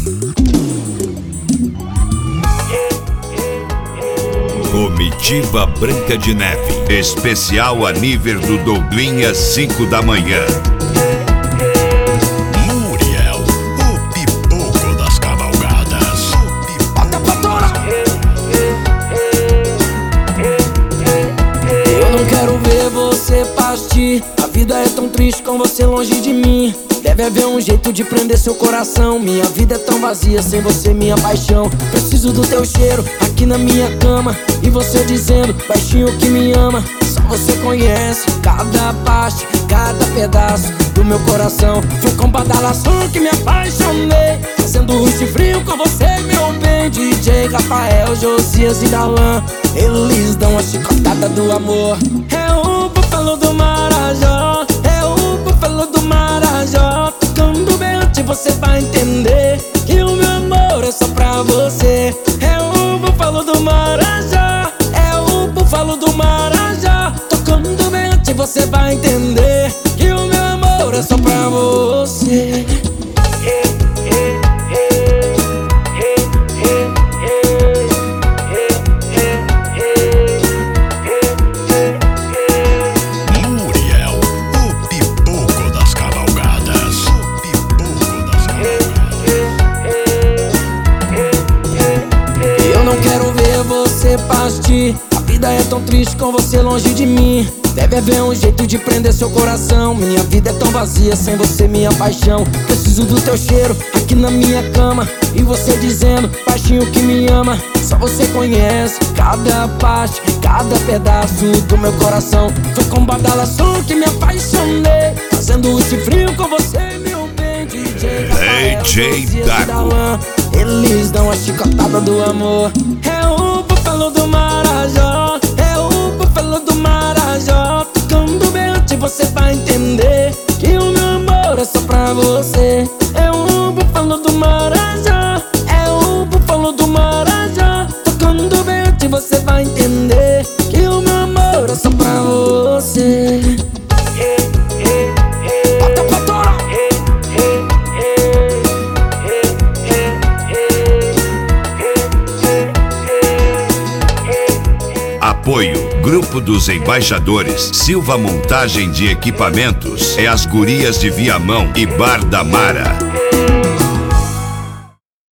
Comitiva Branca de Neve, especial a nível do Douglinha, 5 da manhã. Muriel, o pipoco das cavalgadas. Bota pra torar. Eu não quero ver você partir. A vida é tão triste com você longe de mim. Deve haver um jeito de prender seu coração. Minha vida é tão vazia sem você, minha paixão. Preciso do teu cheiro aqui na minha cama. E você dizendo baixinho que me ama. Só você conhece cada parte, cada pedaço do meu coração. Foi com badalação que me apaixonei, fazendo rush frio com você, meu bem. DJ Rafael, Josias e Darlan, eles dão a chicotada do amor. É o búfalo do Marajó, é o búfalo do Marajó. Tocando bem antes você vai entender que o meu amor é só pra você. É o búfalo do Marajó, é o búfalo do Marajó. Tocando bem antes você vai entender que o meu amor é só pra você. Muriel, o pipoco das cavalgadas. O pipoco das cavalgadas. Eu não quero ver você partir. A vida é tão triste com você longe de mim. Deve haver um jeito de prender seu coração. Minha vida é tão vazia sem você, minha paixão. Preciso do teu cheiro aqui na minha cama. E você dizendo baixinho que me ama. Só você conhece cada parte, cada pedaço do meu coração. Foi com badalação que me apaixonei, fazendo esse frio com você, meu bem. DJ Rafael, Josias e Darlan, eles dão a chicotada do amor. É o búfalo do Marajó, é o búfalo do Marajó. Tocando bem antes você vai entender que o meu amor é só pra você. É o búfalo do Marajó, é o búfalo do Marajó. Tocando bem antes você vai entender que o meu amor é só pra você. Bota pra torar. Apoio Grupo dos Embaixadores, Silva Montagem de Equipamentos, é as Gurias de Viamão e Bar da Mara.